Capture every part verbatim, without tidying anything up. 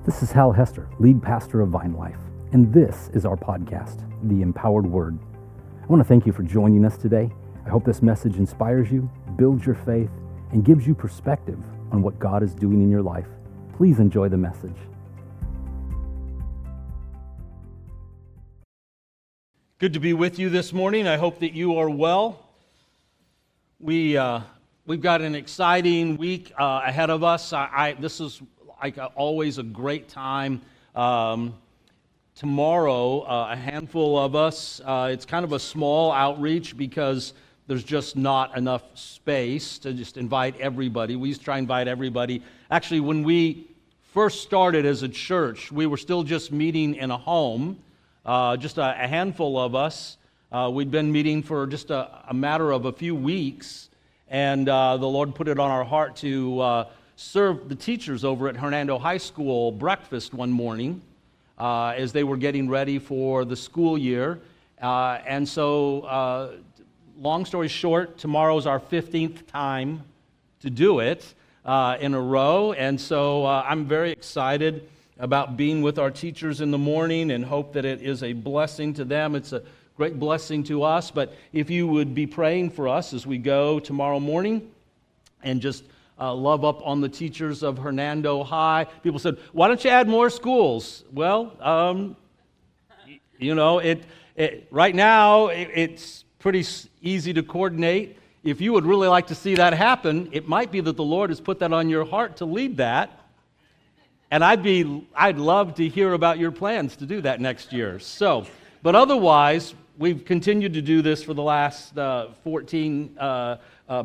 This is Hal Hester, lead pastor of Vine Life, and this is our podcast, The Empowered Word. I want to thank you for joining us today. I hope this message inspires you, builds your faith, and gives you perspective on what God is doing in your life. Please enjoy the message. Good to be with you this morning. I hope that you are well. We, uh, we've got an exciting week uh, ahead of us. I, I, this is like a, always a great time. Um, tomorrow, uh, a handful of us, uh, it's kind of a small outreach because there's just not enough space to just invite everybody. We used to try and invite everybody. Actually, when we first started as a church, we were still just meeting in a home, uh, just a, a handful of us. Uh, we'd been meeting for just a, a matter of a few weeks, and uh, the Lord put it on our heart to uh, serve the teachers over at Hernando High School breakfast one morning uh, as they were getting ready for the school year. Uh, and so, uh, long story short, tomorrow's our fifteenth time to do it uh, in a row. And so uh, I'm very excited about being with our teachers in the morning and hope that it is a blessing to them. It's a great blessing to us. But if you would be praying for us as we go tomorrow morning and just Uh, love up on the teachers of Hernando High. People said, why don't you add more schools? Well, um, you know, it, it right now it, it's pretty easy to coordinate. If you would really like to see that happen, it might be that the Lord has put that on your heart to lead that. And I'd be, I'd love to hear about your plans to do that next year. So, but otherwise, we've continued to do this for the last uh, fourteen uh, uh,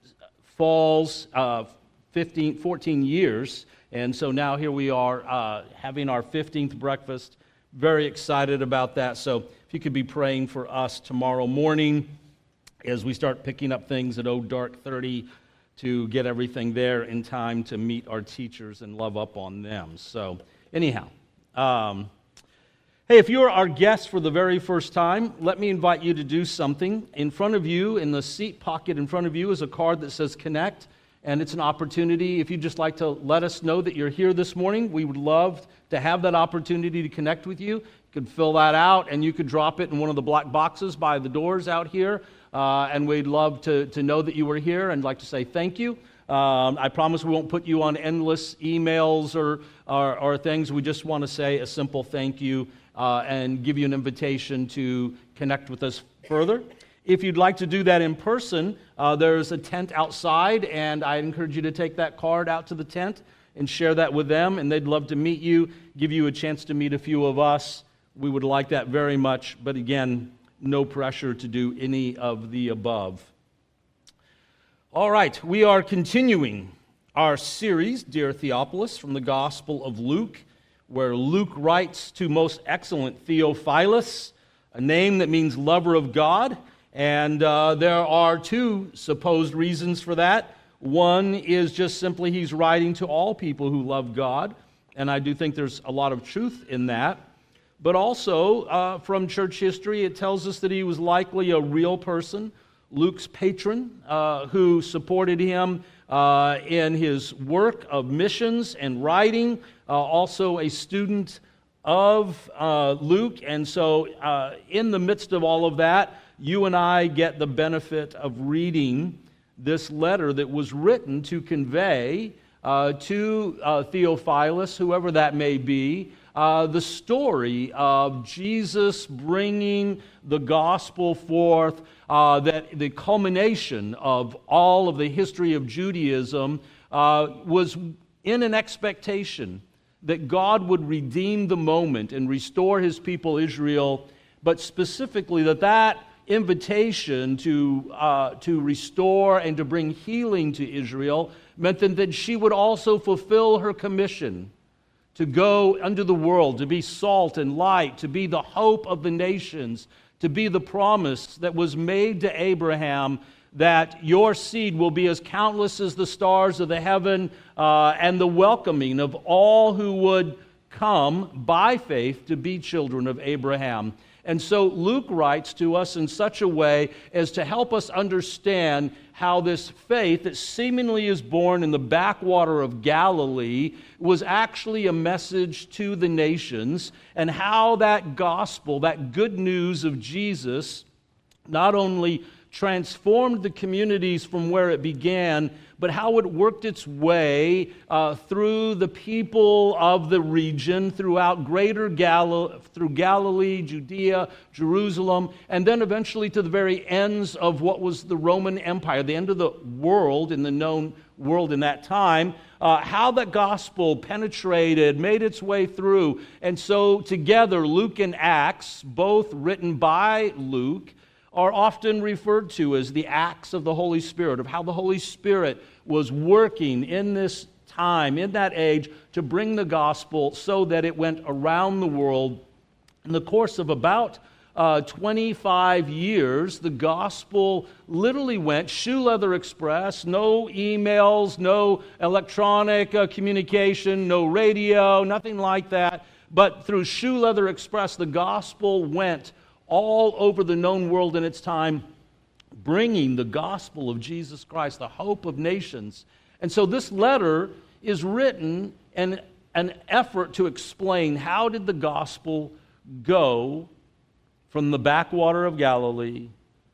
falls, uh, fifteen, fourteen years, and so now here we are uh, having our fifteenth breakfast. Very excited about that. So if you could be praying for us tomorrow morning as we start picking up things at oh dark thirty to get everything there in time to meet our teachers and love up on them. So anyhow, um, hey, if you're our guest for the very first time, let me invite you to do something. In front of you, in the seat pocket in front of you, is a card that says Connect, and it's an opportunity. If you'd just like to let us know that you're here this morning, we would love to have that opportunity to connect with you. You could fill that out, and you could drop it in one of the black boxes by the doors out here, uh, and we'd love to, to know that you were here and like to say thank you. Um, I promise we won't put you on endless emails or, or, or things. We just want to say a simple thank you Uh, and give you an invitation to connect with us further. If you'd like to do that in person, uh, there's a tent outside, and I encourage you to take that card out to the tent and share that with them, and they'd love to meet you, give you a chance to meet a few of us. We would like that very much, but again, no pressure to do any of the above. All right, we are continuing our series, Dear Theophilus, from the Gospel of Luke, where Luke writes to most excellent Theophilus, a name that means lover of God, and uh, there are two supposed reasons for that. One is just simply he's writing to all people who love God, and I do think there's a lot of truth in that. But also, uh, from church history, it tells us that he was likely a real person, Luke's patron, uh, who supported him uh, in his work of missions and writing, uh, also a student of uh, Luke. And so uh, in the midst of all of that, you and I get the benefit of reading this letter that was written to convey uh, to uh, Theophilus, whoever that may be, Uh, the story of Jesus bringing the gospel forth, uh, that the culmination of all of the history of Judaism uh, was in an expectation that God would redeem the moment and restore his people Israel, but specifically that that invitation to, uh, to restore and to bring healing to Israel meant that, that she would also fulfill her commission to go unto the world, to be salt and light, to be the hope of the nations, to be the promise that was made to Abraham that your seed will be as countless as the stars of the heaven, uh, and the welcoming of all who would come by faith to be children of Abraham. And so Luke writes to us in such a way as to help us understand how this faith that seemingly is born in the backwater of Galilee was actually a message to the nations, and how that gospel, that good news of Jesus, not only transformed the communities from where it began, but how it worked its way uh, through the people of the region, throughout greater Gal- through Galilee, Judea, Jerusalem, and then eventually to the very ends of what was the Roman Empire, the end of the world, in the known world in that time, uh, how the gospel penetrated, made its way through. And so together, Luke and Acts, both written by Luke, are often referred to as the Acts of the Holy Spirit, of how the Holy Spirit was working in this time, in that age, to bring the gospel so that it went around the world. In the course of about uh, twenty-five years, the gospel literally went shoe leather express, no emails, no electronic uh, communication, no radio, nothing like that. But through shoe leather express, the gospel went all over the known world in its time, bringing the gospel of Jesus Christ, the hope of nations. And so this letter is written in an effort to explain how did the gospel go from the backwater of Galilee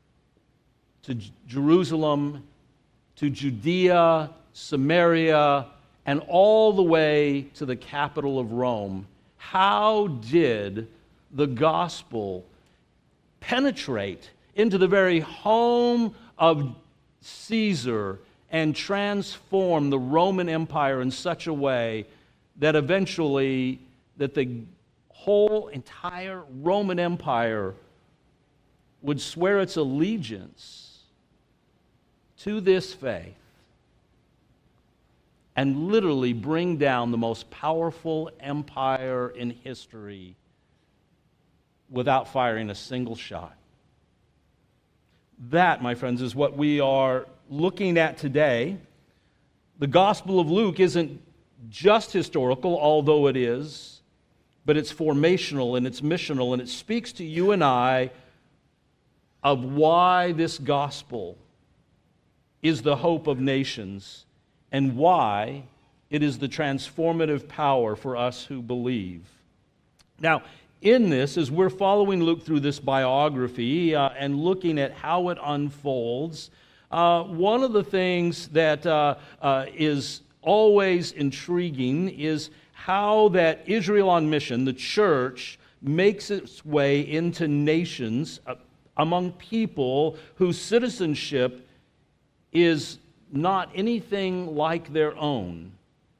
to J- Jerusalem, to Judea, Samaria, and all the way to the capital of Rome. How did the gospel penetrate into the very home of Caesar and transform the Roman Empire in such a way that eventually that the whole entire Roman Empire would swear its allegiance to this faith and literally bring down the most powerful empire in history without firing a single shot. That, my friends, is what we are looking at today. The Gospel of Luke isn't just historical, although it is, but it's formational and it's missional, and it speaks to you and I of why this gospel is the hope of nations and why it is the transformative power for us who believe. Now, in this, as we're following Luke through this biography uh, and looking at how it unfolds, uh, one of the things that uh, uh, is always intriguing is how that Israel on mission, the church, makes its way into nations uh, among people whose citizenship is not anything like their own,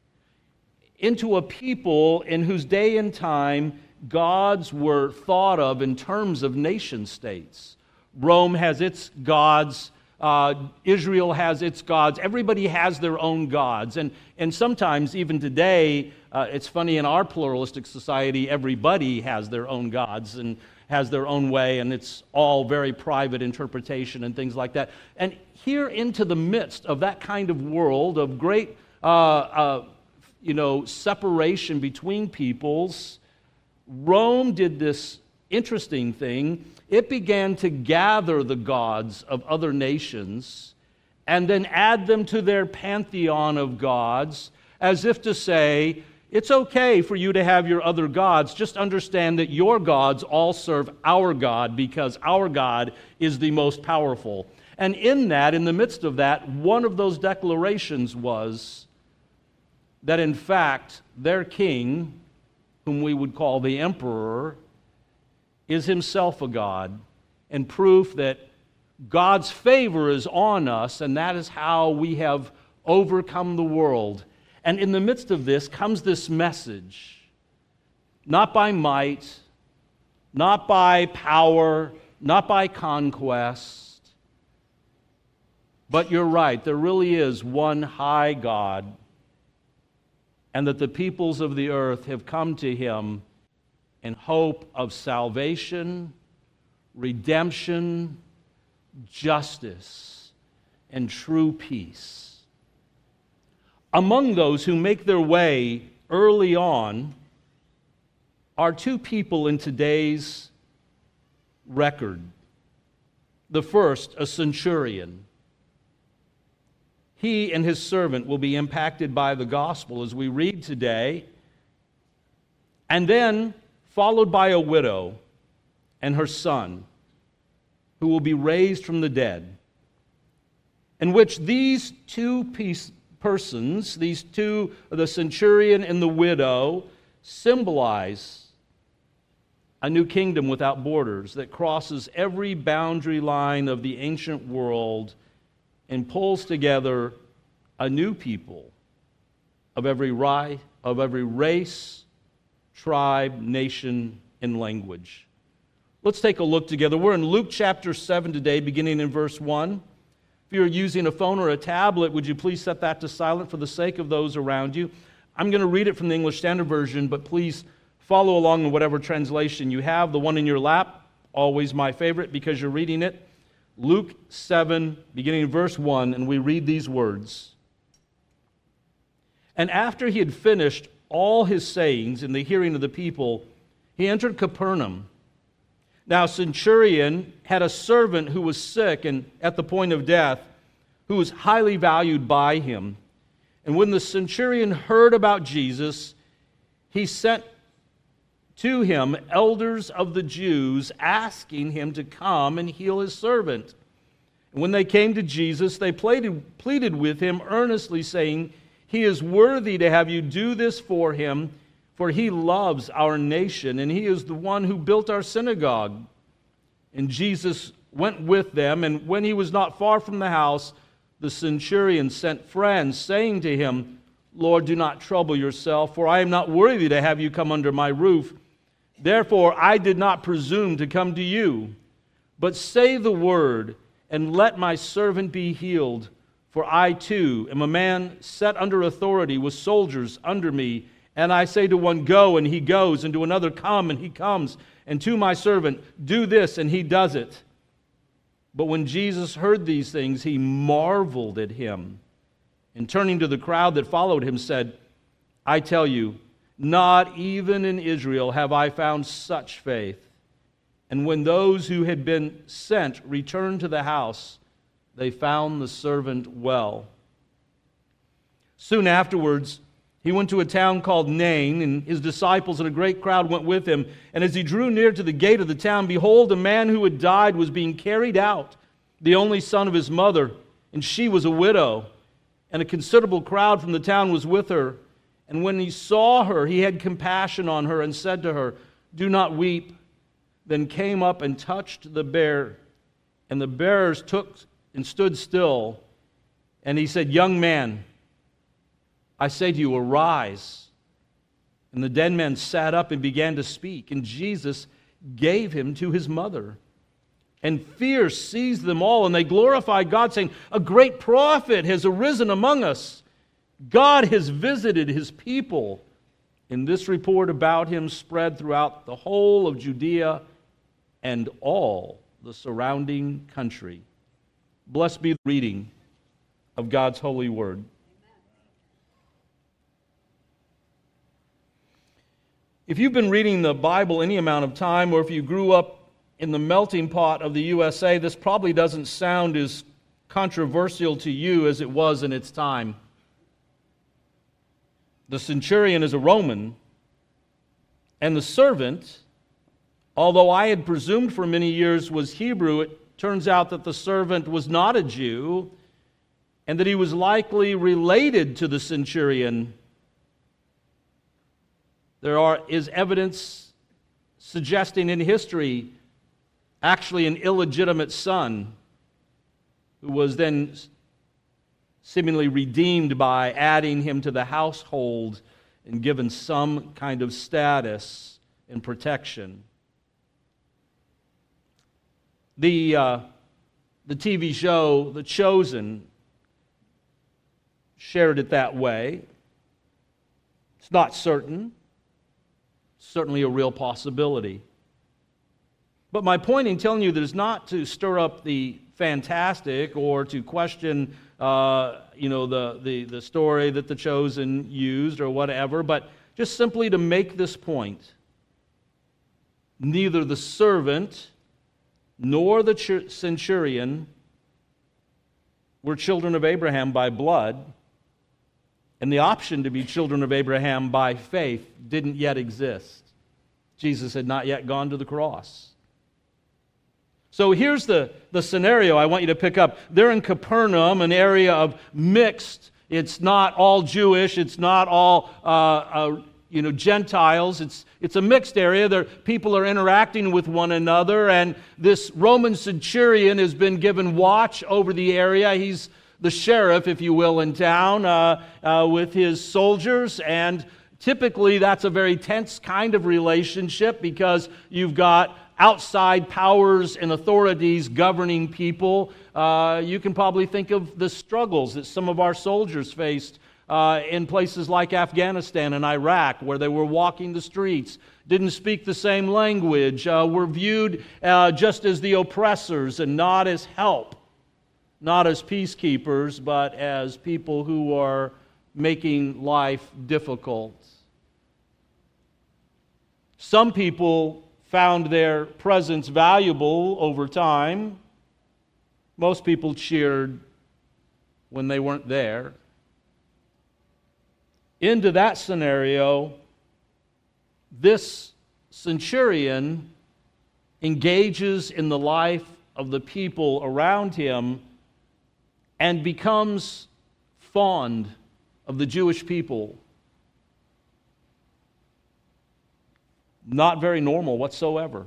into a people in whose day and time gods were thought of in terms of nation states. Rome has its gods. Uh, Israel has its gods. Everybody has their own gods. And, and sometimes, even today, uh, it's funny, in our pluralistic society, everybody has their own gods and has their own way, and it's all very private interpretation and things like that. And here, into the midst of that kind of world of great uh, uh, you know, separation between peoples, Rome did this interesting thing. It began to gather the gods of other nations and then add them to their pantheon of gods, as if to say, it's okay for you to have your other gods, just understand that your gods all serve our God because our God is the most powerful. And in that, in the midst of that, one of those declarations was that in fact, their king, whom we would call the emperor, is himself a god, and proof that God's favor is on us, and that is how we have overcome the world. And in the midst of this comes this message, not by might, not by power, not by conquest, but you're right, there really is one high God, and that the peoples of the earth have come to him in hope of salvation, redemption, justice, and true peace. Among those who make their way early on are two people in today's record. The first, a centurion. He and his servant will be impacted by the gospel as we read today, and then followed by a widow and her son, who will be raised from the dead, in which these two piece, persons, these two, the centurion and the widow, symbolize a new kingdom without borders that crosses every boundary line of the ancient world and pulls together a new people of every ri- of every race, tribe, nation, and language. Let's take a look together. We're in Luke chapter seven today, beginning in verse one. If you're using a phone or a tablet, would you please set that to silent for the sake of those around you? I'm going to read it from the English Standard Version, but please follow along in whatever translation you have. The one in your lap, always my favorite because you're reading it. Luke seven, beginning in verse one, and we read these words. And after he had finished all his sayings in the hearing of the people, he entered Capernaum. Now, centurion had a servant who was sick and at the point of death, who was highly valued by him. And when the centurion heard about Jesus, he sent to him elders of the Jews, asking him to come and heal his servant. And when they came to Jesus, they pleaded, pleaded with him earnestly, saying, "He is worthy to have you do this for him, for he loves our nation, and he is the one who built our synagogue." And Jesus went with them, and when he was not far from the house, the centurion sent friends, saying to him, "Lord, do not trouble yourself, for I am not worthy to have you come under my roof. Therefore I did not presume to come to you. But say the word, and let my servant be healed. For I too am a man set under authority with soldiers under me. And I say to one, 'Go,' and he goes, and to another, 'Come,' and he comes, and to my servant, 'Do this,' and he does it." But when Jesus heard these things, he marveled at him, and turning to the crowd that followed him, said, "I tell you, not even in Israel have I found such faith." And when those who had been sent returned to the house, they found the servant well. Soon afterwards, he went to a town called Nain, and his disciples and a great crowd went with him. And as he drew near to the gate of the town, behold, a man who had died was being carried out, the only son of his mother, and she was a widow. And a considerable crowd from the town was with her. And when he saw her, he had compassion on her and said to her, "Do not weep." Then came up and touched the bier, and the bearers took and stood still. And he said, "Young man, I say to you, arise." And the dead man sat up and began to speak, and Jesus gave him to his mother. And fear seized them all, and they glorified God, saying, "A great prophet has arisen among us. God has visited his people." And this report about him spread throughout the whole of Judea and all the surrounding country. Blessed be the reading of God's holy word. If you've been reading the Bible any amount of time, or if you grew up in the melting pot of the U S A, this probably doesn't sound as controversial to you as it was in its time. The centurion is a Roman, and the servant, although I had presumed for many years was Hebrew, it turns out that the servant was not a Jew, and that he was likely related to the centurion. There are, is evidence suggesting in history actually an illegitimate son who was then seemingly redeemed by adding him to the household and given some kind of status and protection. The, uh, the T V show The Chosen shared it that way. It's not certain. Certainly a real possibility. But my point in telling you that is not to stir up the fantastic or to question uh, you know, the, the, the story that The Chosen used or whatever, but just simply to make this point. Neither the servant nor the centurion were children of Abraham by blood, and the option to be children of Abraham by faith didn't yet exist. Jesus had not yet gone to the cross. So here's the, the scenario I want you to pick up. They're in Capernaum, an area of mixed. It's not all Jewish. It's not all uh, uh, you know Gentiles. It's it's a mixed area. There, people are interacting with one another, and this Roman centurion has been given watch over the area. He's the sheriff, if you will, in town uh, uh, with his soldiers, and typically that's a very tense kind of relationship because you've got outside powers and authorities governing people. Uh, you can probably think of the struggles that some of our soldiers faced uh, in places like Afghanistan and Iraq, where they were walking the streets, didn't speak the same language, uh, were viewed uh, just as the oppressors and not as help, not as peacekeepers, but as people who are making life difficult. Some people found their presence valuable over time. Most people cheered when they weren't there. Into that scenario, this centurion engages in the life of the people around him and becomes fond of the Jewish people. Not very normal whatsoever.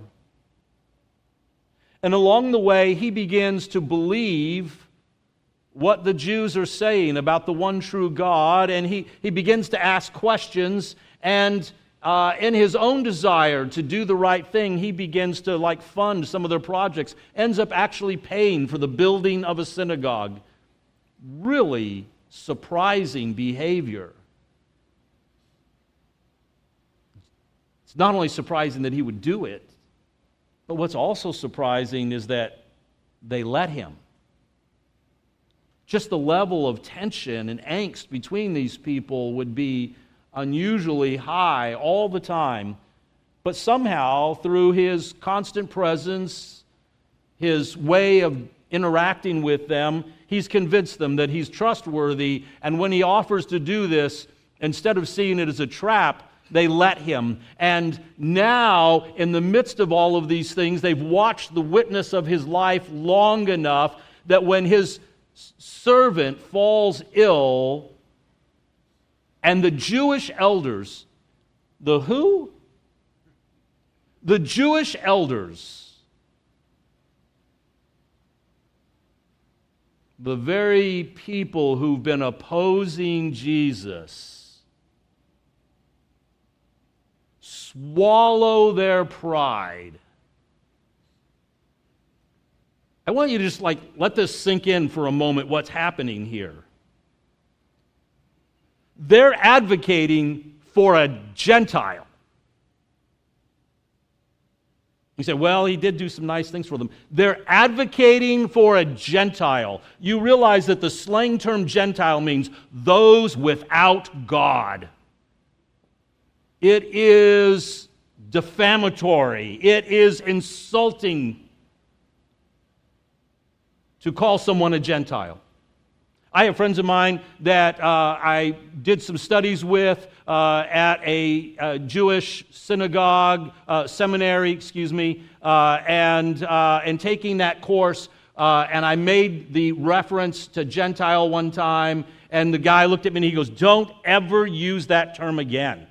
And along the way, he begins to believe what the Jews are saying about the one true God, and he, he begins to ask questions, and uh, in his own desire to do the right thing, he begins to like fund some of their projects, ends up actually paying for the building of a synagogue. Really surprising behavior. It's not only surprising that he would do it, but what's also surprising is that they let him. Just the level of tension and angst between these people would be unusually high all the time. But somehow, through his constant presence, his way of interacting with them, he's convinced them that he's trustworthy. And when he offers to do this, instead of seeing it as a trap, they let him. And now, in the midst of all of these things, they've watched the witness of his life long enough that when his servant falls ill, and the Jewish elders, the who? The Jewish elders, the very people who've been opposing Jesus, swallow their pride. I want you to just like let this sink in for a moment, what's happening here. They're advocating for a Gentile. You say, well, he did do some nice things for them. They're advocating for a Gentile. You realize that the slang term Gentile means those without God. It is defamatory. It is insulting to call someone a Gentile. I have friends of mine that uh, I did some studies with uh, at a, a Jewish synagogue, uh, seminary, excuse me, uh, and, uh, and taking that course, uh, and I made the reference to Gentile one time, and the guy looked at me and he goes, "Don't ever use that term again.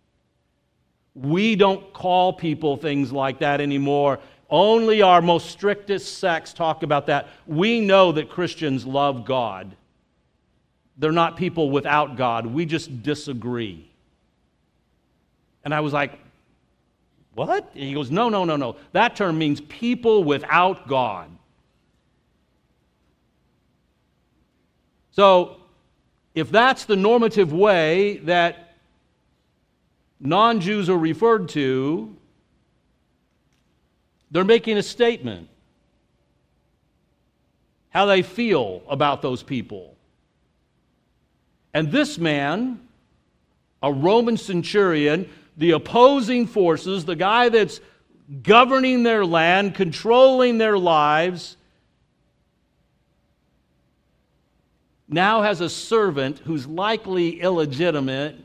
We don't call people things like that anymore. Only our most strictest sects talk about that. We know that Christians love God. They're not people without God. We just disagree." And I was like, what? And he goes, no, no, no, no. That term means people without God. So, if that's the normative way that non-Jews are referred to, they're making a statement. How they feel about those people. And this man, a Roman centurion, the opposing forces, the guy that's governing their land, controlling their lives, now has a servant who's likely illegitimate,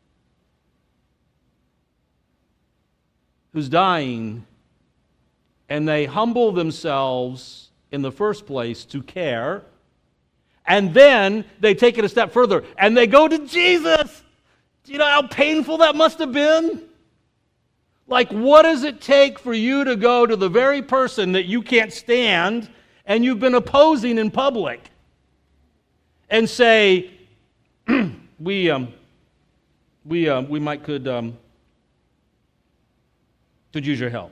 who's dying, and they humble themselves in the first place to care, and then they take it a step further, and they go to Jesus. Do you know how painful that must have been? Like, what does it take for you to go to the very person that you can't stand and you've been opposing in public and say, we, um, we, uh, we might could, um, could use your help?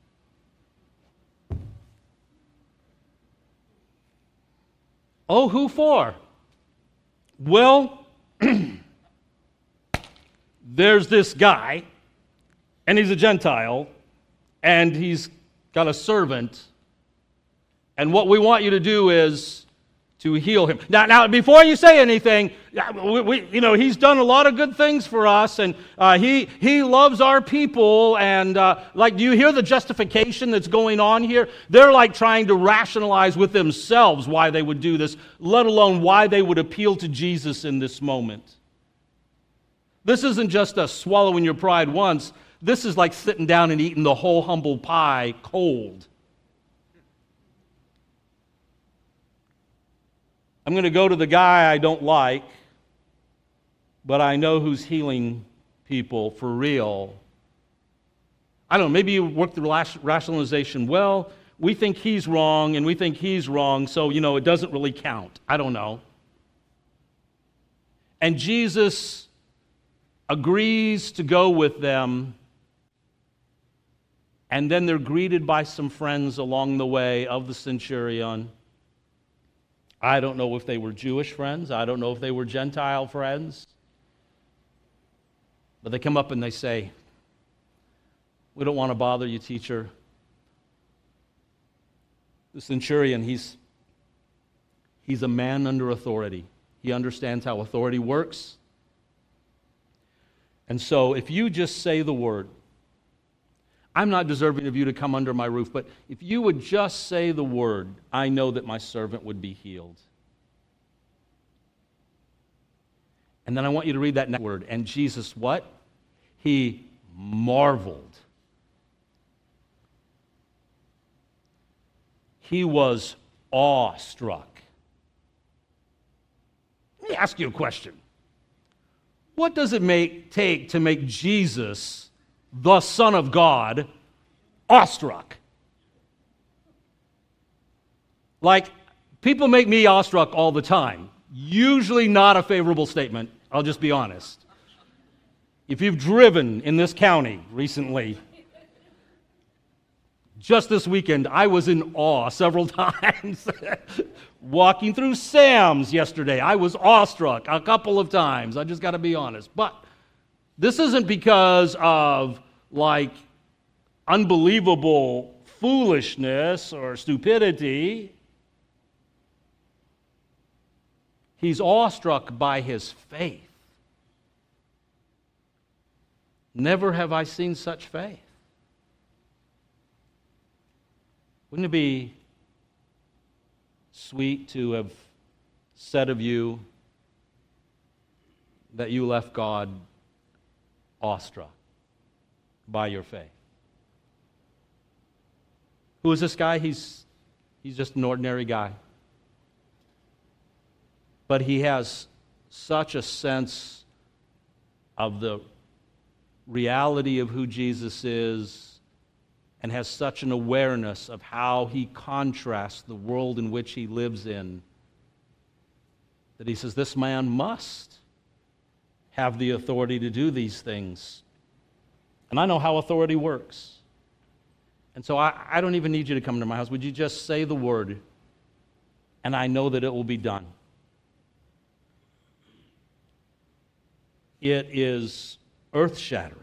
Oh, who for? Well, there's this guy, and he's a Gentile, and he's got a servant, and what we want you to do is to heal him. Now, now before you say anything, we, we, you know, he's done a lot of good things for us, and uh, he he loves our people, and uh, like, do you hear the justification that's going on here? They're like trying to rationalize with themselves why they would do this, let alone why they would appeal to Jesus in this moment. This isn't just a swallowing your pride once. This is like sitting down and eating the whole humble pie cold. I'm going to go to the guy I don't like, but I know who's healing people for real. I don't know, maybe you work the rationalization, well, we think he's wrong and we think he's wrong, so, you know, it doesn't really count. I don't know. And Jesus agrees to go with them, and then they're greeted by some friends along the way of the centurion. I don't know if they were Jewish friends. I don't know if they were Gentile friends. But they come up and they say, we don't want to bother you, teacher. The centurion, he's, he's a man under authority. He understands how authority works. And so if you just say the word, I'm not deserving of you to come under my roof, but if you would just say the word, I know that my servant would be healed. And then I want you to read that next word. And Jesus, what? He marveled. He was awestruck. Let me ask you a question. What does it make, take to make Jesus, the Son of God, awestruck? Like, people make me awestruck all the time. Usually not a favorable statement, I'll just be honest. If you've driven in this county recently, just this weekend, I was in awe several times. Walking through Sam's yesterday, I was awestruck a couple of times. I just got to be honest. But this isn't because of, like, unbelievable foolishness or stupidity. He's awestruck by his faith. Never have I seen such faith. Wouldn't it be sweet to have said of you that you left God awestruck by your faith? Who is this guy? He's, he's just an ordinary guy. But he has such a sense of the reality of who Jesus is, and has such an awareness of how he contrasts the world in which he lives in, that he says, this man must have the authority to do these things. And I know how authority works. And so I, I don't even need you to come to my house. Would you just say the word, and I know that it will be done. It is earth-shattering.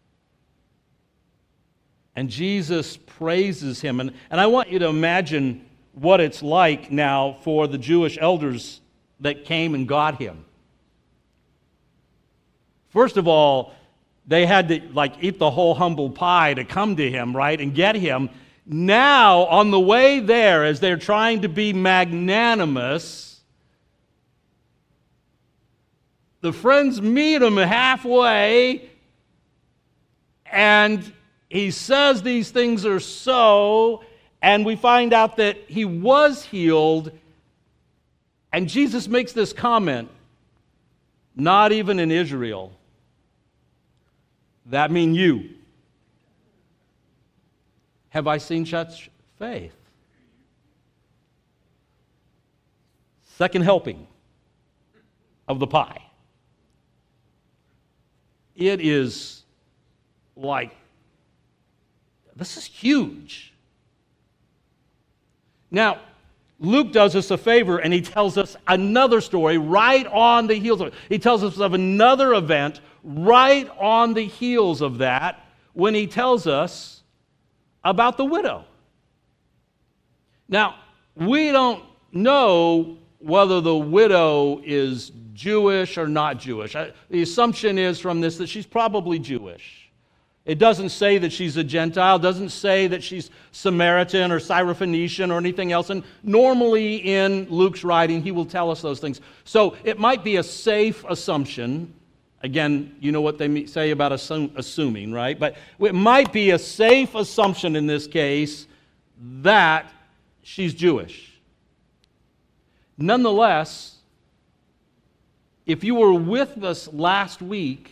And Jesus praises him. And, and I want you to imagine what it's like now for the Jewish elders that came and got him. First of all, they had to like eat the whole humble pie to come to him, right, and get him. Now, on the way there, as they're trying to be magnanimous, the friends meet him halfway, and he says these things are so, and we find out that he was healed, and Jesus makes this comment, not even in Israel. That mean you. Have I seen such faith? Second helping of the pie. It is like, this is huge. Now, Luke does us a favor and he tells us another story right on the heels of it. He tells us of another event right on the heels of that when he tells us about the widow. Now, we don't know whether the widow is Jewish or not Jewish. The assumption is from this that she's probably Jewish. It doesn't say that she's a Gentile. It doesn't say that she's Samaritan or Syrophoenician or anything else. And normally in Luke's writing, he will tell us those things. So it might be a safe assumption. Again, you know what they say about assume, assuming, right? But it might be a safe assumption in this case that she's Jewish. Nonetheless, if you were with us last week,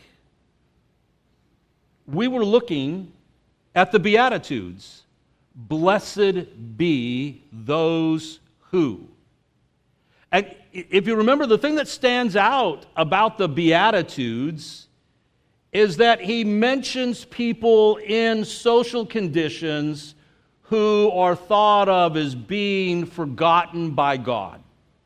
we were looking at the Beatitudes. Blessed be those who. And if you remember, the thing that stands out about the Beatitudes is that he mentions people in social conditions who are thought of as being forgotten by God.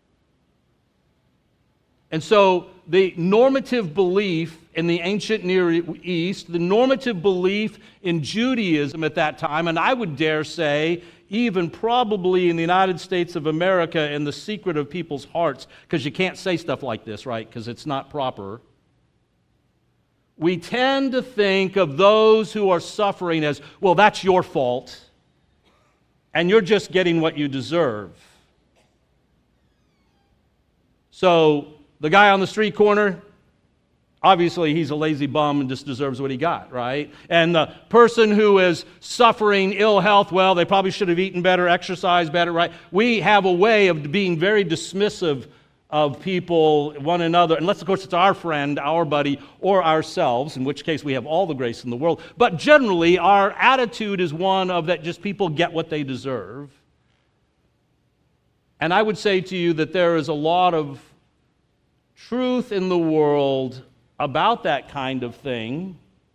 And so the normative belief in the ancient Near East, the normative belief in Judaism at that time, and I would dare say even probably in the United States of America in the secret of people's hearts, because you can't say stuff like this, right, because it's not proper. We tend to think of those who are suffering as, well, that's your fault, and you're just getting what you deserve. So the guy on the street corner, obviously he's a lazy bum and just deserves what he got, right? And the person who is suffering ill health, well, they probably should have eaten better, exercised better, right? We have a way of being very dismissive of people, one another, unless, of course, it's our friend, our buddy, or ourselves, in which case we have all the grace in the world. But generally, our attitude is one of that just people get what they deserve. And I would say to you that there is a lot of truth in the world about that kind of thing,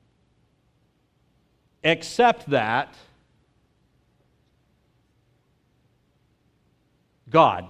except that God,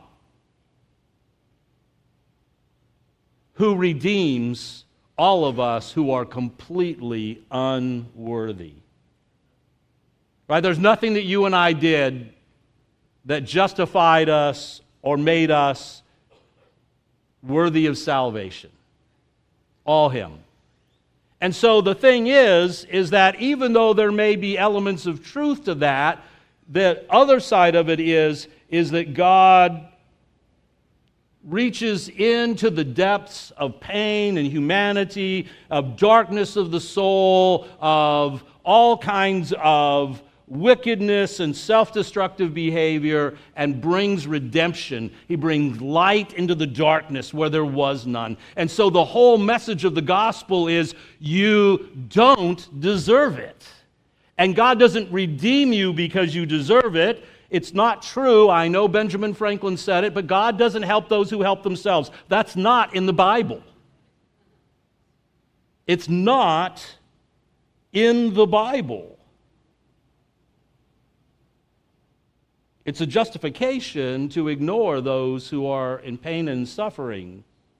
who redeems all of us who are completely unworthy. Right? There's nothing that you and I did that justified us or made us worthy of salvation. All Him. And so the thing is, is that even though there may be elements of truth to that, the other side of it is, is that God reaches into the depths of pain and humanity, of darkness of the soul, of all kinds of wickedness and self-destructive behavior, and brings redemption. He brings light into the darkness where there was none. And so the whole message of the gospel is you don't deserve it. And God doesn't redeem you because you deserve it. It's not true. I know Benjamin Franklin said it, but God doesn't help those who help themselves. That's not in the Bible. It's not in the Bible. It's a justification to ignore those who are in pain and suffering.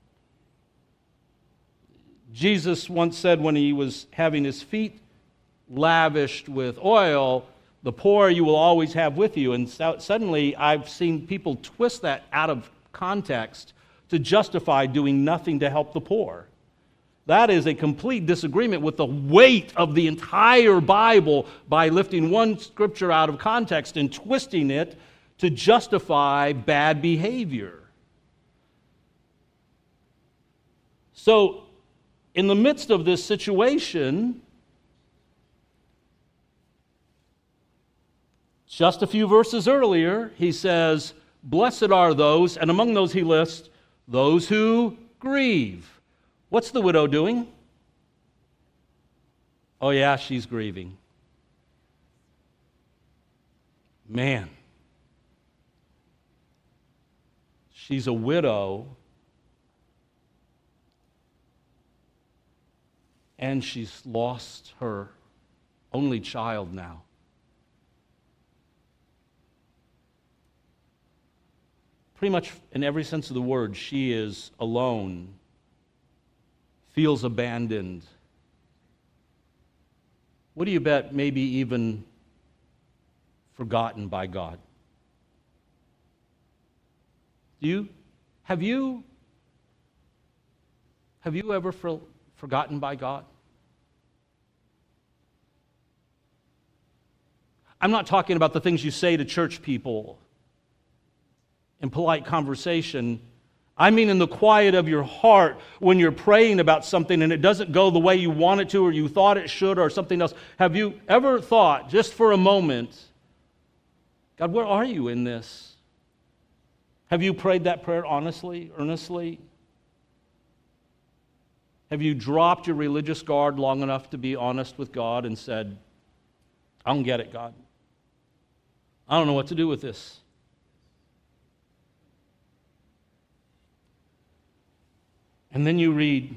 Jesus once said when he was having his feet lavished with oil, the poor you will always have with you. And so suddenly I've seen people twist that out of context to justify doing nothing to help the poor. That is a complete disagreement with the weight of the entire Bible by lifting one scripture out of context and twisting it to justify bad behavior. So, in the midst of this situation, just a few verses earlier, he says, "Blessed are those," and among those he lists, "those who grieve." What's the widow doing? Oh yeah, she's grieving. Man. She's a widow, and she's lost her only child now. Pretty much in every sense of the word, she is alone, feels abandoned. What do you bet? Maybe even forgotten by God. Do you? Have you? Have you ever for, forgotten by God? I'm not talking about the things you say to church people in polite conversation. I mean in the quiet of your heart when you're praying about something and it doesn't go the way you want it to or you thought it should or something else. Have you ever thought, just for a moment, God, where are you in this? Have you prayed that prayer honestly, earnestly? Have you dropped your religious guard long enough to be honest with God and said, I don't get it, God. I don't know what to do with this. And then you read,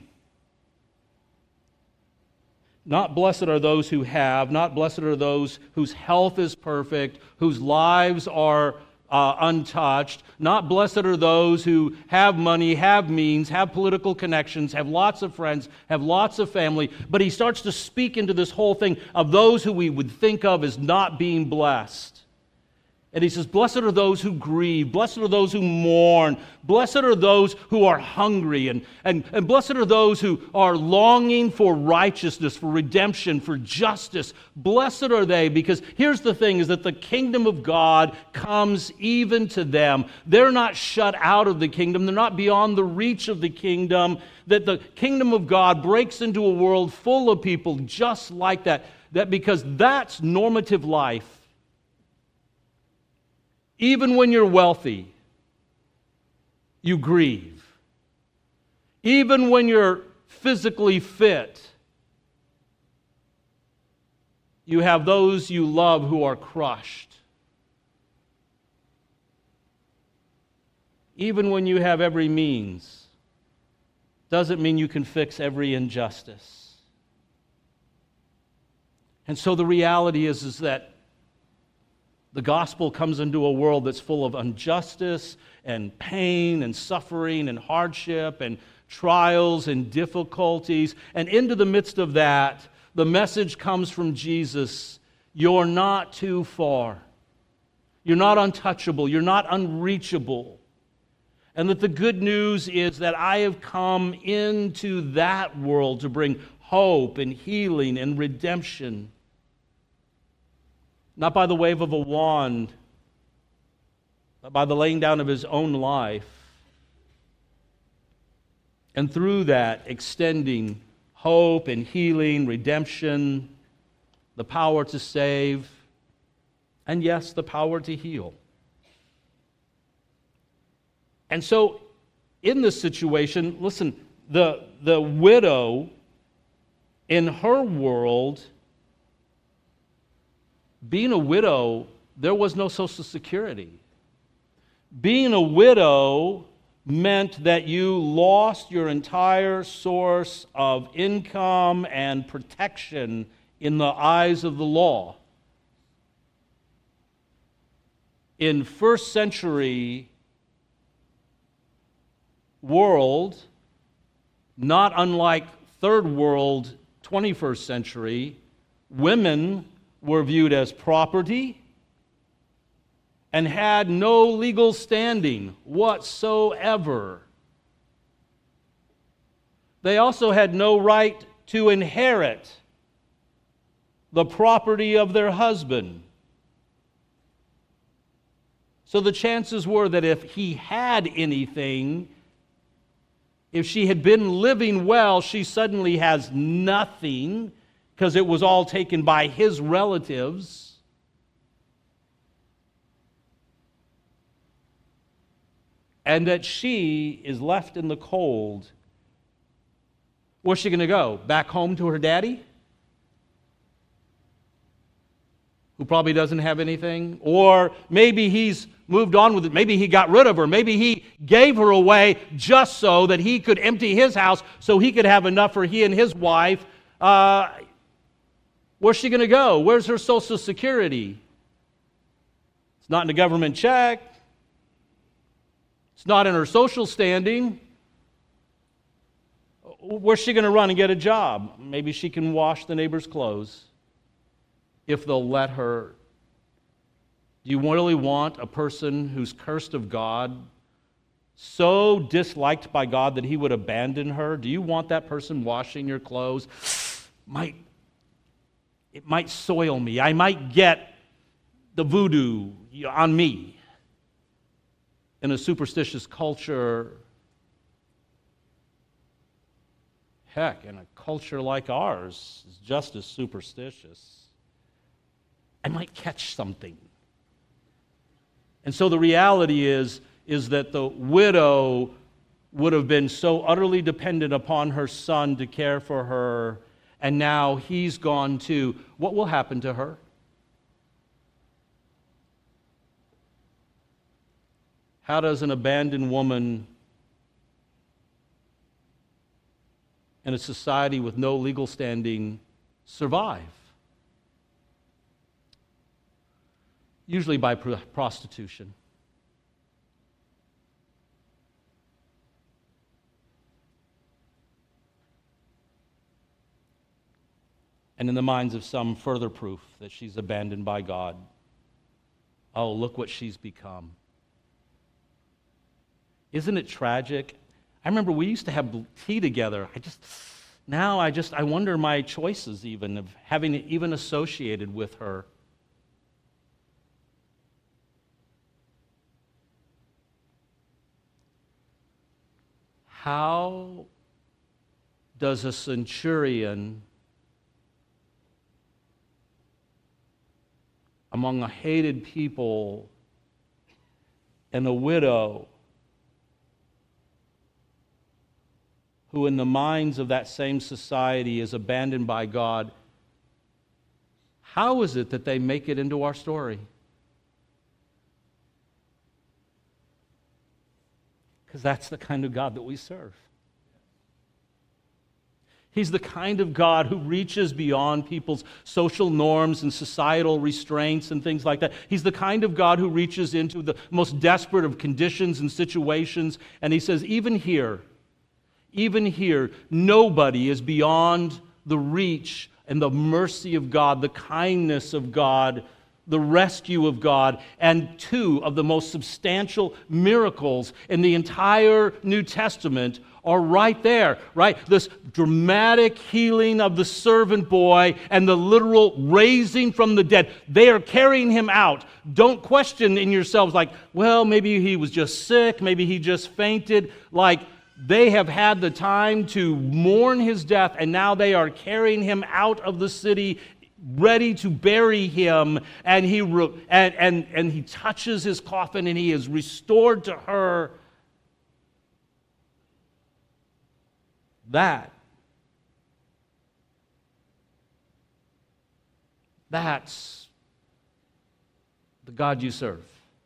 not blessed are those who have, not blessed are those whose health is perfect, whose lives are uh, untouched. Not blessed are those who have money, have means, have political connections, have lots of friends, have lots of family. But he starts to speak into this whole thing of those who we would think of as not being blessed. And he says, blessed are those who grieve, blessed are those who mourn, blessed are those who are hungry, and, and, and blessed are those who are longing for righteousness, for redemption, for justice. Blessed are they, because here's the thing, is that the kingdom of God comes even to them. They're not shut out of the kingdom. They're not beyond the reach of the kingdom. That the kingdom of God breaks into a world full of people just like that. That because that's normative life. Even when you're wealthy, you grieve. Even when you're physically fit, you have those you love who are crushed. Even when you have every means, doesn't mean you can fix every injustice. And so the reality is, is that the gospel comes into a world that's full of injustice and pain and suffering and hardship and trials and difficulties. And into the midst of that, the message comes from Jesus. You're not too far. You're not untouchable. You're not unreachable. And that the good news is that I have come into that world to bring hope and healing and redemption. Not by the wave of a wand, but by the laying down of his own life. And through that, extending hope and healing, redemption, the power to save, and yes, the power to heal. And so, in this situation, listen, the, the widow in her world, being a widow, there was no Social Security. Being a widow meant that you lost your entire source of income and protection in the eyes of the law. In first century world, not unlike third world, twenty-first century, women were viewed as property and had no legal standing whatsoever. They also had no right to inherit the property of their husband. So the chances were that if he had anything, if she had been living well, she suddenly has nothing because it was all taken by his relatives. And that she is left in the cold. Where's she going to go? Back home to her daddy? Who probably doesn't have anything? Or maybe he's moved on with it. Maybe he got rid of her. Maybe he gave her away just so that he could empty his house so he could have enough for he and his wife. Uh, where's she going to go? Where's her Social Security? It's not in a government check. It's not in her social standing. Where's she going to run and get a job? Maybe she can wash the neighbor's clothes if they'll let her. Do you really want a person who's cursed of God, so disliked by God that he would abandon her? Do you want that person washing your clothes? Might, it might soil me. I might get the voodoo on me. In a superstitious culture, heck, in a culture like ours, is just as superstitious. I might catch something. And so the reality is, is that the widow would have been so utterly dependent upon her son to care for her, and now he's gone too. What will happen to her? How does an abandoned woman in a society with no legal standing survive? Usually by prostitution. And in the minds of some, further proof that she's abandoned by God. Oh, look what she's become. Isn't it tragic? I remember we used to have tea together. I just, now I just, I wonder my choices even of having it even associated with her. How does a centurion among a hated people and a widow who in the minds of that same society is abandoned by God, how is it that they make it into our story? Because that's the kind of God that we serve. He's the kind of God who reaches beyond people's social norms and societal restraints and things like that. He's the kind of God who reaches into the most desperate of conditions and situations, and he says, even here, even here, nobody is beyond the reach and the mercy of God, the kindness of God, the rescue of God, and two of the most substantial miracles in the entire New Testament are right there, right? This dramatic healing of the servant boy and the literal raising from the dead. They are carrying him out. Don't question in yourselves like, well, maybe he was just sick, maybe he just fainted. Like, they have had the time to mourn his death, and now they are carrying him out of the city, ready to bury him, and he re- and, and, and he touches his coffin, and he is restored to her. That, that's the God you serve.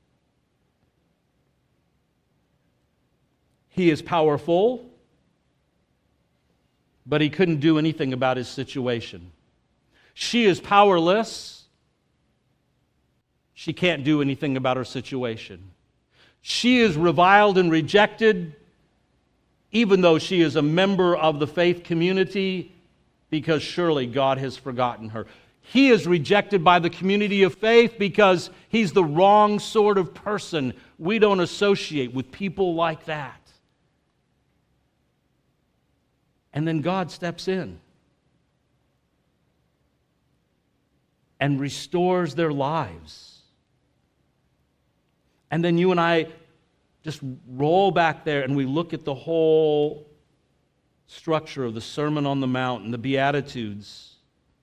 He is powerful, but he couldn't do anything about his situation. She is powerless. She can't do anything about her situation. She is reviled and rejected, even though she is a member of the faith community, because surely God has forgotten her. He is rejected by the community of faith because he's the wrong sort of person. We don't associate with people like that. And then God steps in and restores their lives. And then you and I just roll back there and we look at the whole structure of the Sermon on the Mount and the Beatitudes.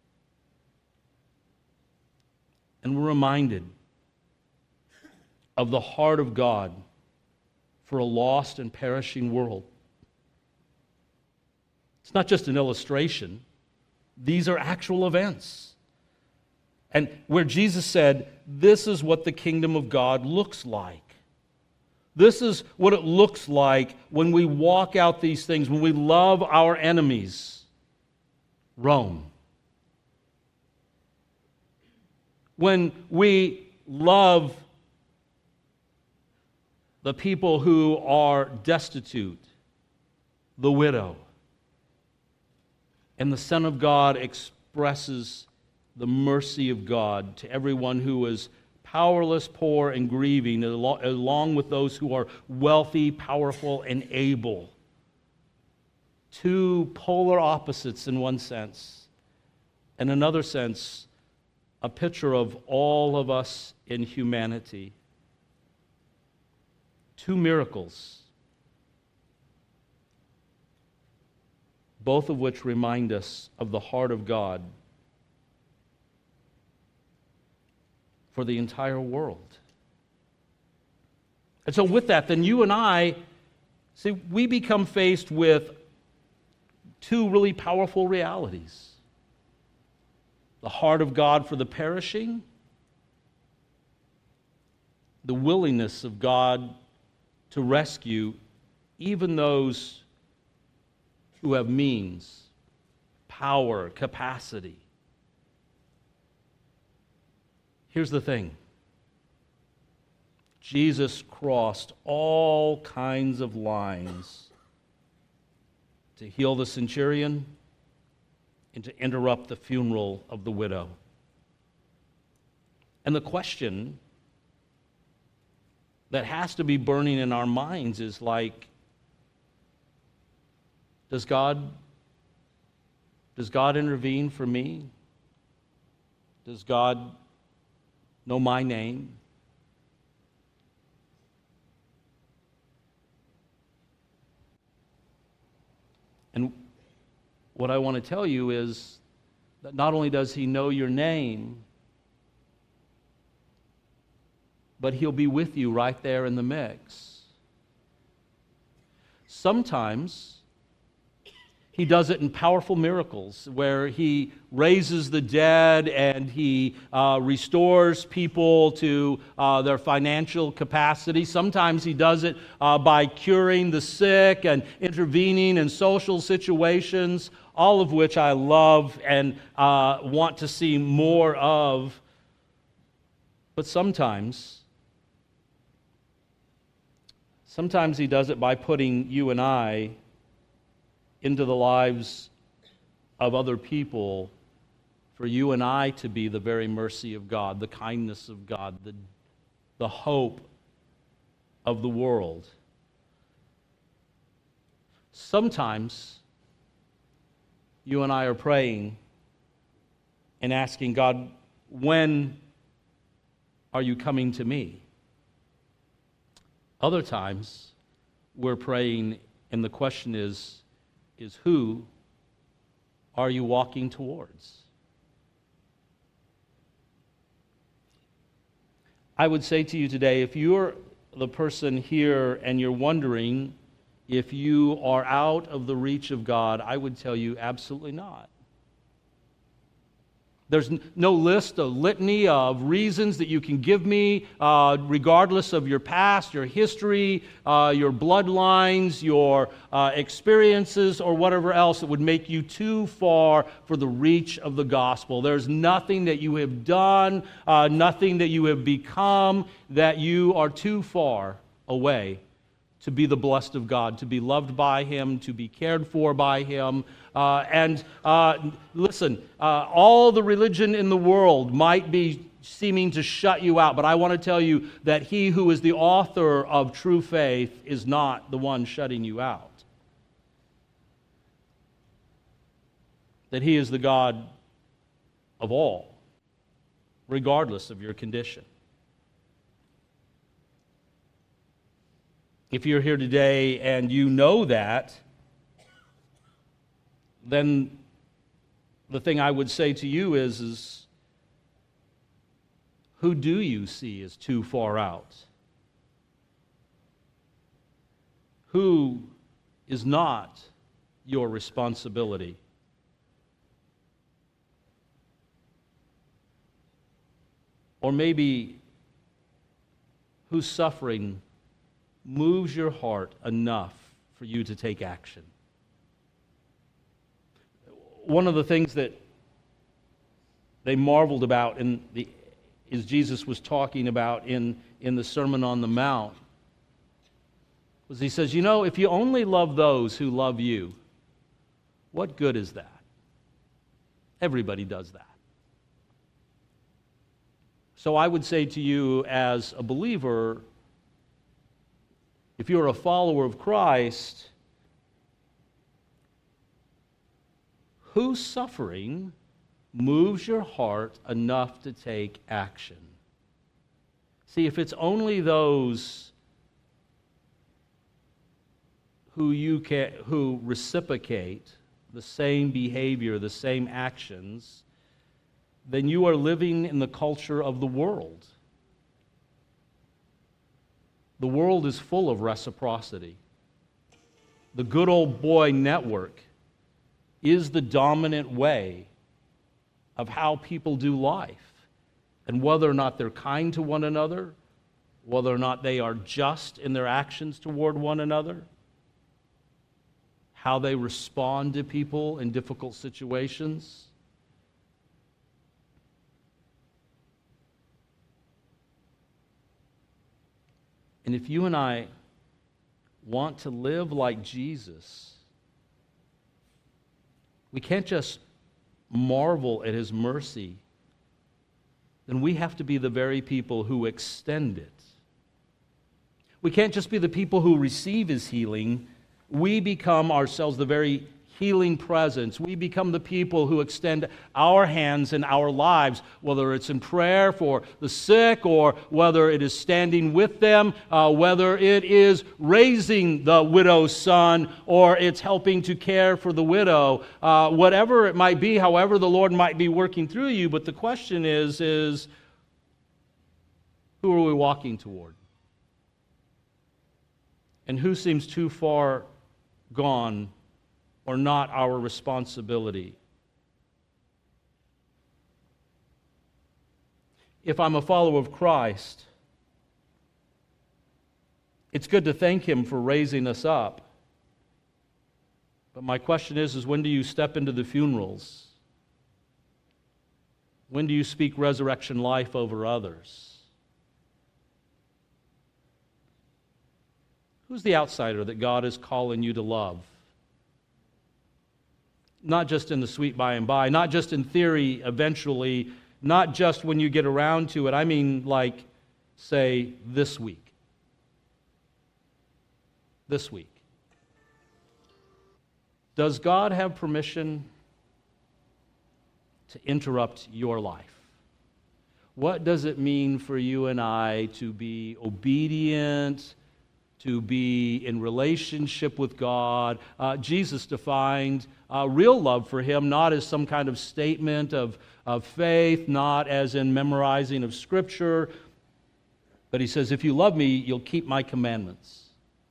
And we're reminded of the heart of God for a lost and perishing world. It's not just an illustration. These are actual events. And where Jesus said, this is what the kingdom of God looks like. This is what it looks like when we walk out these things, when we love our enemies. Rome. When we love the people who are destitute, the widow. And the Son of God expresses the mercy of God to everyone who is powerless, poor, and grieving, along with those who are wealthy, powerful, and able. Two polar opposites in one sense. In another sense, a picture of all of us in humanity. Two miracles, both of which remind us of the heart of God for the entire world. And so with that, then you and I, see, we become faced with two really powerful realities. The heart of God for the perishing, the willingness of God to rescue even those who have means, power, capacity. Here's the thing. Jesus crossed all kinds of lines to heal the centurion and to interrupt the funeral of the widow. And the question that has to be burning in our minds is like, does God, does God intervene for me? Does God know my name? And what I want to tell you is that not only does He know your name, but He'll be with you right there in the mix. Sometimes He does it in powerful miracles where He raises the dead and He uh, restores people to uh, their financial capacity. Sometimes He does it uh, by curing the sick and intervening in social situations, all of which I love and uh, want to see more of. But sometimes, sometimes He does it by putting you and I into the lives of other people for you and I to be the very mercy of God, the kindness of God, the, the hope of the world. Sometimes you and I are praying and asking God, when are you coming to me? Other times we're praying and the question is, is who are you walking towards? I would say to you today, if you're the person here and you're wondering if you are out of the reach of God, I would tell you absolutely not. There's no list, a litany of reasons that you can give me, uh, regardless of your past, your history, uh, your bloodlines, your uh, experiences, or whatever else that would make you too far for the reach of the gospel. There's nothing that you have done, uh, nothing that you have become, that you are too far away to be the blessed of God, to be loved by Him, to be cared for by Him. Uh, and uh, listen, uh, all the religion in the world might be seeming to shut you out, but I want to tell you that He who is the author of true faith is not the one shutting you out. that He is the God of all, regardless of your condition. If you're here today and you know that, then the thing I would say to you is, is who do you see as too far out? Who is not your responsibility? Or maybe whose suffering moves your heart enough for you to take action? One of the things that they marveled about in the, as Jesus was talking about in, in the Sermon on the Mount was he says, you know, if you only love those who love you, what good is that? Everybody does that. So I would say to you as a believer, if you're a follower of Christ, whose suffering moves your heart enough to take action? See, if it's only those who you can, who reciprocate the same behavior, the same actions, then you are living in the culture of the world. The world is full of reciprocity. The good old boy network is the dominant way of how people do life. And whether or not they're kind to one another, whether or not they are just in their actions toward one another, how they respond to people in difficult situations. And if you and I want to live like Jesus, we can't just marvel at His mercy, then we have to be the very people who extend it. We can't just be the people who receive His healing. We become ourselves the very healing presence. We become the people who extend our hands and our lives, whether it's in prayer for the sick or whether it is standing with them, uh, whether it is raising the widow's son or it's helping to care for the widow. Uh, whatever it might be, however the Lord might be working through you, but the question is, is who are we walking toward? And who seems too far gone or not our responsibility? If I'm a follower of Christ, it's good to thank Him for raising us up. But my question is, is when do you step into the funerals? When do you speak resurrection life over others? Who's the outsider that God is calling you to love? Not just in the sweet by and by, not just in theory eventually, not just when you get around to it. I mean, like, say, this week. This week. Does God have permission to interrupt your life? What does it mean for you and I to be obedient, to be in relationship with God? Uh, Jesus defined uh, real love for Him not as some kind of statement of, of faith, not as in memorizing of Scripture, but He says, if you love me, you'll keep my commandments.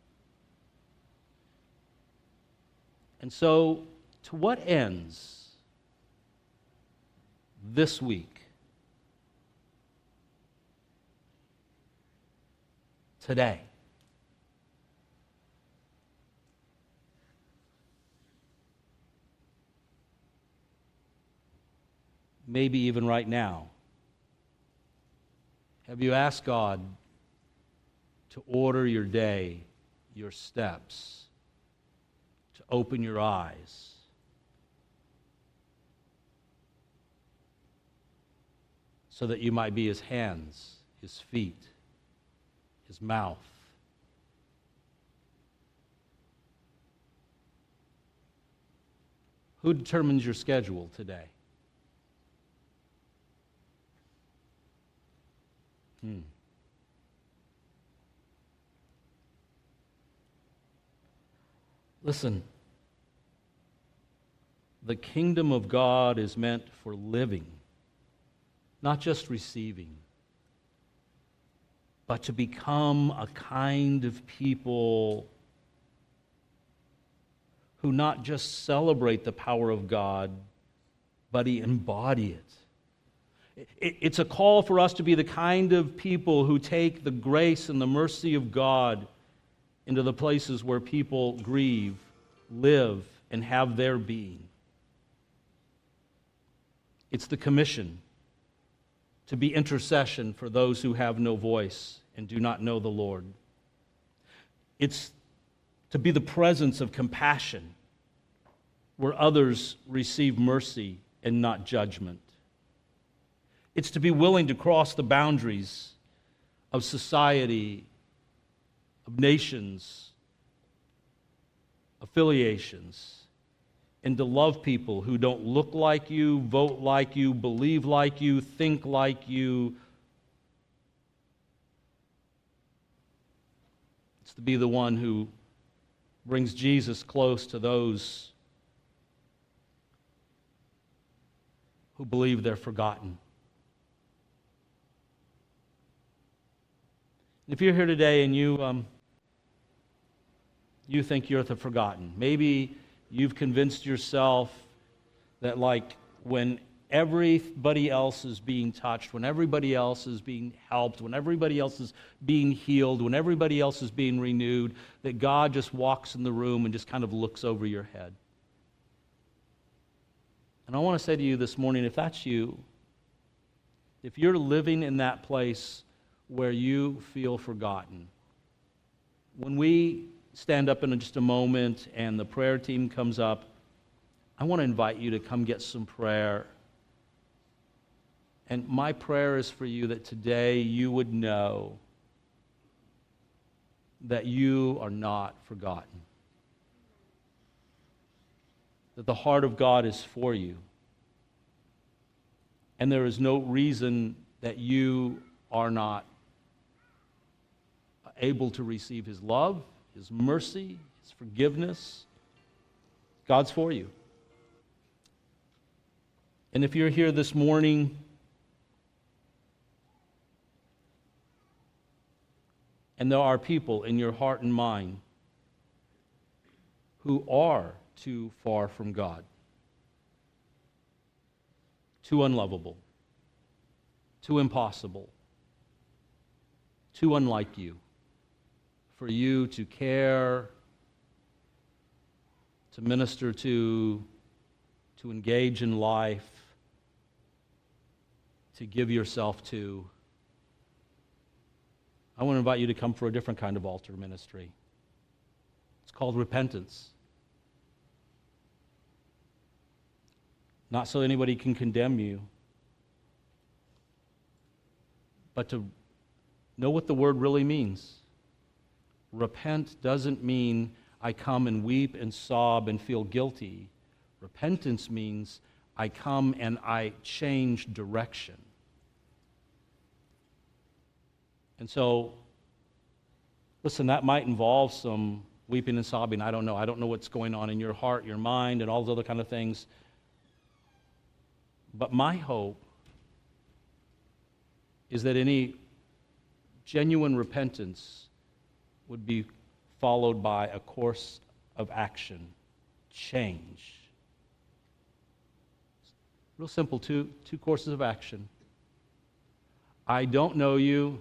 And so, to what ends this week, today? Maybe even right now. Have you asked God to order your day, your steps, to open your eyes? So that you might be His hands, His feet, His mouth. Who determines your schedule today? Hmm. Listen, the kingdom of God is meant for living, not just receiving, but to become a kind of people who not just celebrate the power of God, but embody it. It's a call for us to be the kind of people who take the grace and the mercy of God into the places where people grieve, live, and have their being. It's the commission to be intercession for those who have no voice and do not know the Lord. It's to be the presence of compassion where others receive mercy and not judgment. It's to be willing to cross the boundaries of society, of nations, affiliations, and to love people who don't look like you, vote like you, believe like you, think like you. It's to be the one who brings Jesus close to those who believe they're forgotten. If you're here today and you um, you think you're the forgotten, maybe you've convinced yourself that, like, when everybody else is being touched, when everybody else is being helped, when everybody else is being healed, when everybody else is being renewed, that God just walks in the room and just kind of looks over your head. And I want to say to you this morning, if that's you, if you're living in that place where you feel forgotten, when we stand up in just a moment and the prayer team comes up, I want to invite you to come get some prayer. And my prayer is for you that today you would know that you are not forgotten, that the heart of God is for you, and there is no reason that you are not able to receive His love, His mercy, His forgiveness. God's for you. And if you're here this morning and there are people in your heart and mind who are too far from God, too unlovable, too impossible, too unlike you, for you to care, to minister to, to engage in life, to give yourself to, I want to invite you to come for a different kind of altar ministry. It's called repentance. Not so anybody can condemn you, but to know what the word really means. Repent doesn't mean I come and weep and sob and feel guilty. Repentance means I come and I change direction. And so, listen, that might involve some weeping and sobbing. I don't know. I don't know what's going on in your heart, your mind, and all those other kind of things. But my hope is that any genuine repentance would be followed by a course of action, change. Real simple, two, two courses of action. I don't know you.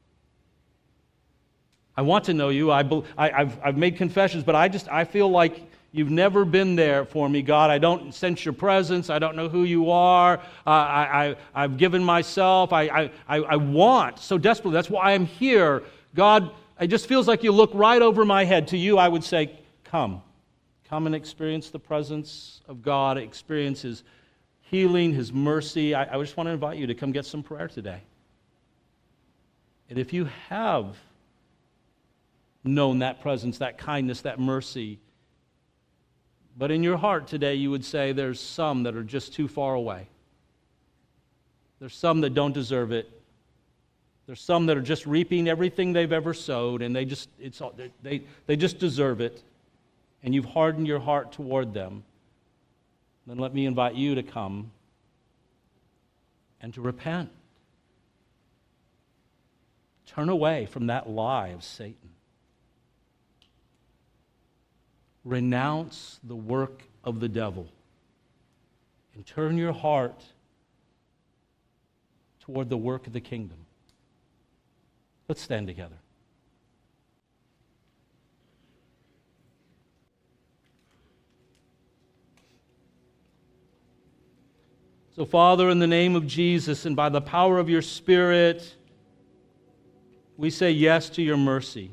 I want to know you. I, I, I've, I've made confessions, but I just I feel like you've never been there for me, God. I don't sense your presence. I don't know who you are. Uh, I, I, I've given myself. I, I, I, I want so desperately. That's why I'm here. God, it just feels like you look right over my head. To you, I would say, come. Come and experience the presence of God, experience His healing, His mercy. I, I just want to invite you to come get some prayer today. And if you have known that presence, that kindness, that mercy, But in your heart today, you would say there's some that are just too far away. There's some that don't deserve it. There's some that are just reaping everything they've ever sowed, and they just it's all, they they just deserve it. And you've hardened your heart toward them. Then let me invite you to come and to repent. Turn away from that lie of Satan. Renounce the work of the devil and turn your heart toward the work of the kingdom. Let's stand together. So, Father, in the name of Jesus and by the power of your Spirit, we say yes to your mercy.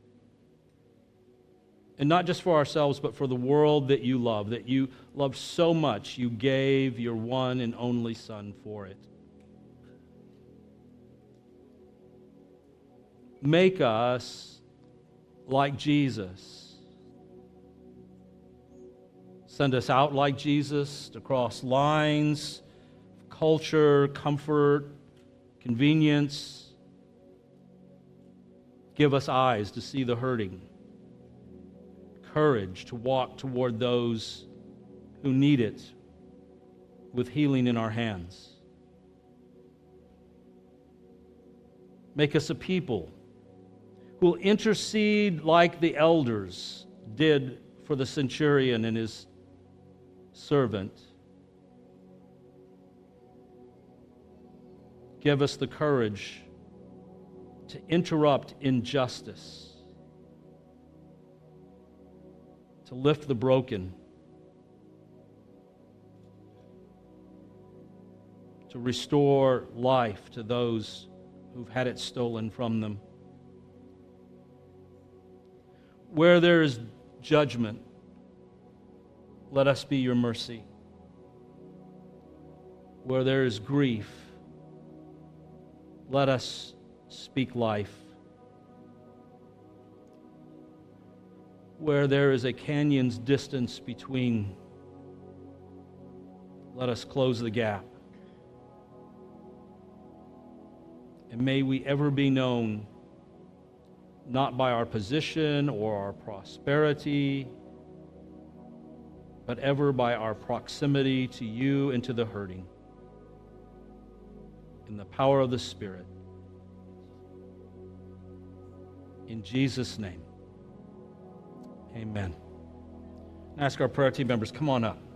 And not just for ourselves, but for the world that you love, that you love so much, you gave your one and only Son for it. Make us like Jesus. Send us out like Jesus to cross lines, culture, comfort, convenience. Give us eyes to see the hurting, courage to walk toward those who need it with healing in our hands. Make us a people who will intercede like the elders did for the centurion and his servant. Give us the courage to interrupt injustice, to lift the broken, to restore life to those who've had it stolen from them. Where there is judgment, let us be your mercy. Where there is grief, let us speak life. Where there is a canyon's distance between, let us close the gap. And may we ever be known not by our position or our prosperity, but ever by our proximity to you and to the hurting. In the power of the Spirit. In Jesus' name, amen. I ask our prayer team members, come on up.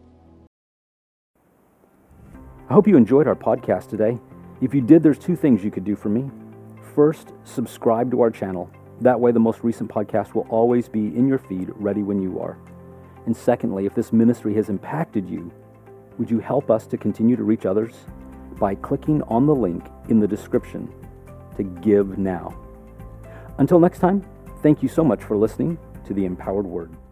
I hope you enjoyed our podcast today. If you did, there's two things you could do for me. First, subscribe to our channel. That way the most recent podcast will always be in your feed, ready when you are. And secondly, if this ministry has impacted you, would you help us to continue to reach others by clicking on the link in the description to give now. Until next time, thank you so much for listening to the Empowered Word.